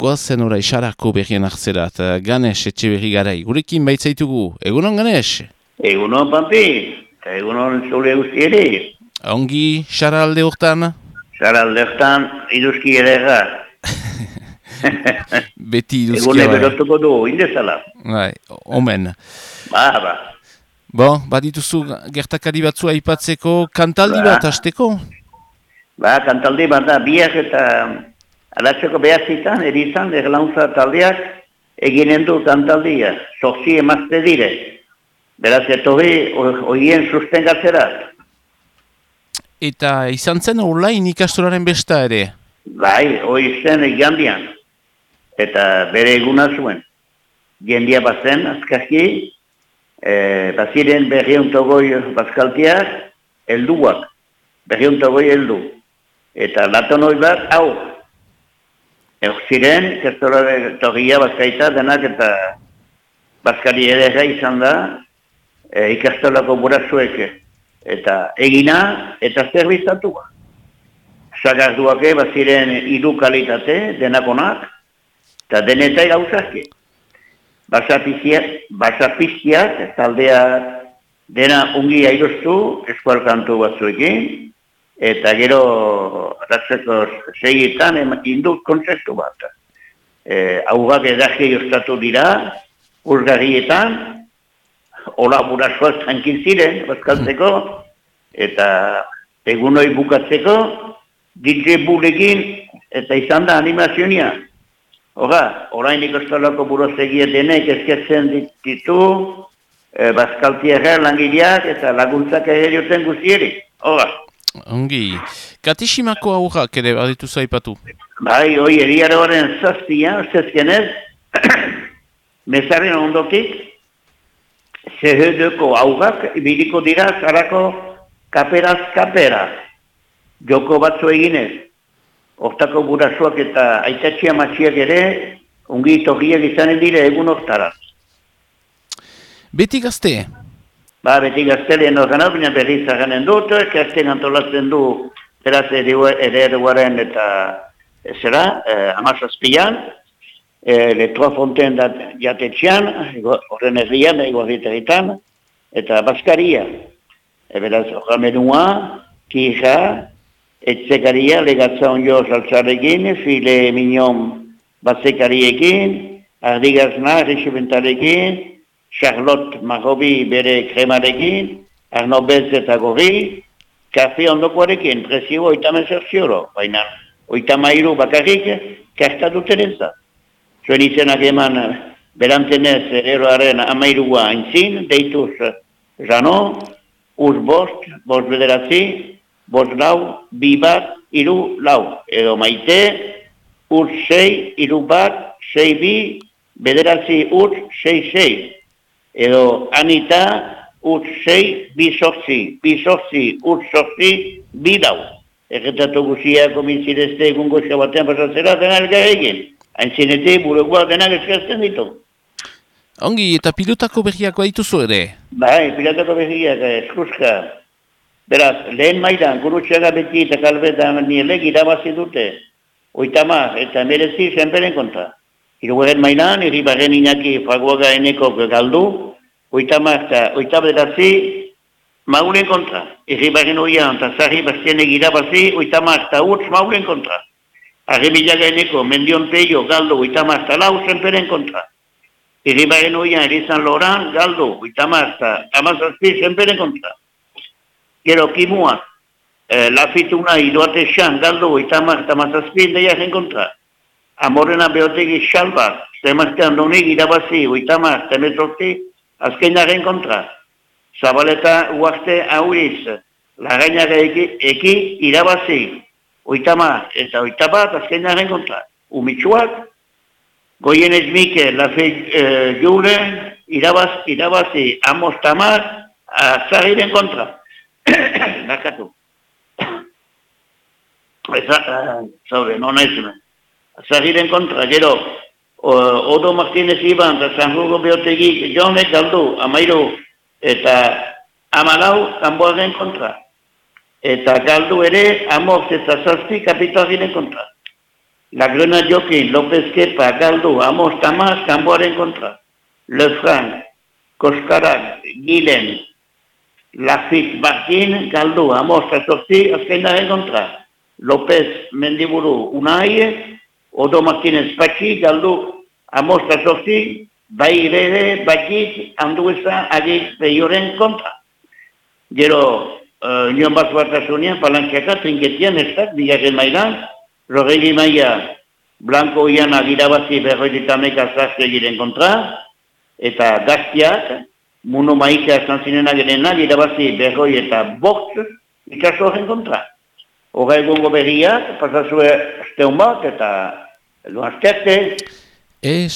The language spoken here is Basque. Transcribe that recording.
goazen orai Sarako berrien hartzerat, Ganes Etxeberri garai. Gurekin baitzaitugu, egunon Ganes? Egunon, Pampi, eta egunon zure guzti ere. Ongi, Sara alde hortan? Sara alde hortan, iduzki ere ga. Beti iduzkia. Egune berotuko du, indezala. Bai, omen. Ba. Bon, badituzu gertakari batzu aipatzeko, kantaldi bat hasteko? Ba, kantaldi bat da, biak eta alatzeko behazitan, erizan, erlauntza taldeak, eginen du kantaldia, zorzi emazte dire. Beraz, etorri, oien sustengatzerat. Eta izan zen online ikastoraren besta ere? Bai, hoi zen egandian. Eta bere eguna zuen. Jendia bazen, azkaki, baziren berriontogoi bazkaltiak, helduak. Berriontogoi heldu. Eta latonoi bat, hau. Ziren, ikastoraren togia bazkaita denak eta bazkari ere izan da, ikastolako burasuek. Eta egina, eta zerbizatua. Zagarduake, baziren hiru kalitate, denakonak, eta denetai gauzazki. Basapizkiak, taldea dena ungi airoztu, eskualkantu batzuekin, eta gero, ratzeko segietan, indut kontzertu bat. Haugak edazke jostatu dira, urgarrietan, hola burasoak zankin ziren, bazkaltzeko, eta egunoi bukatzeko, DJ bulekin, eta izan da animazionia. Orain ikastolako burozegia denek eskertzen ditu, bazkaltiara langileak eta laguntzak ere joten guztieri. Ongi, kateximako aurrak ere baditu zaipatu? Bai, hoi eriaroaren zaztian, zezkenez, mezaren ondotik, zehedeko aurrak ibiliko dira zarako kaperaz kapera. Joko batzu eginez. Hortako gurasoak eta aitatxia matxiak ere, ungi togiak izanen dire egun hortaraz. Beti gazte? Ba, beti gazte lehen organak, baina berri zaganen dut, kerten antolatzen du, beraz ere eruaren eta zera, amazazpian, Letroa Fonten jatetxean, horren herrian, egorriteritan, eta Baskaria. Beraz, orgamenua, kija, etzekaria, legatza onjo saltzarekin, file mignon batzekariekin, ardigazna, rixibentarekin, Charlotte Marobi bere kremarekin, Arno Bez eta gorri, kafe ondokoarekin, prezio 80 euro, baina 83 bakarrik, kartatuten ez da. Zuen izenak eman berantenez eroaren 13 aintzin, deituz Jano, uz bost bederatzi, bost lau, bi bat, iru lau. Edo maite, uz 6, iru bat, 6 bi, bederatzi uz 6. Edo Anita, uz 6, bi sortzi, uz sortzi, bi lau. Erretatu guzia komintzirezte egungo xabatean pasatzera denak egin. Haintzinete buregoa denak eskertzen ditu. Ongi, eta pilotako berriak badituzu ere? Bai, pilotako berriak, eskuska. Beraz, lehen mailan, Gurutxaga beti eta Kalbeta nielek irabazi dute. 80 eta merezi zenperen kontra. Hirugarren mailan, Irribarren Iñaki Fraguaga eneko galdu, 80 eta 89 maulen kontra. Irribarren oian eta Zarri Bastienek irabazi, 80 eta utz maulen kontra. Arremilaga eneko Mendion Peio galdu, 80 eta lau zenperen kontra. Irribarren oian Erizan Loran galdu, 80 eta amazazpi zenperen kontra. Gero Kimua, Lafituna Idoatexan galdu, 80 eta amazazpi deiaren kontra. Amorena Beotegi Xalba, zemaztean donik irabazi, 80 eta emezortzi, azkenaren kontra. Zabaleta Uarte Auriz, Lagainaga eki irabazi, 80 eta 81 azkenaren kontra. Umitsuak, Goienez Mike, Lafe Jure, irabazi, Amos Tamar, Azarriren kontra. Nakatu. Zaure, nona ezumen. Azarriren kontra, gero, Odo Martínez Iban, eta San Hugo Beotegi, Jonek galdu, 13 eta 14 Kanboaren kontra. Eta galdu ere, Amos eta Zazpi kapitaliren kontra. La Grenade Jokin, López Kepa, galdu, Amos Tamás, kanboaren kontra. Lefranc, Koskarak, Gilen, Lafitte Martin, galdu, Amos Tazortzi, azkainaren kontra. López Mendiburu, Unai, Odo Martínez Patxi, galdu, Amos Tazortzi, bai ere, batik, handueza, agik behioren kontra. Gero, nion bat batasunean, palantxaka, trinketian, estak, bigarren mailan, Rogeli Maia, Blanco Iana irabazi berroidetameka zaztegiren kontra, eta Gaztiak, Muno Maika zanzinenak gerenak irabazi berroi eta bokt ikaso horren kontra. Hora egongo berriak, pasazue asteun bat, eta luazterte.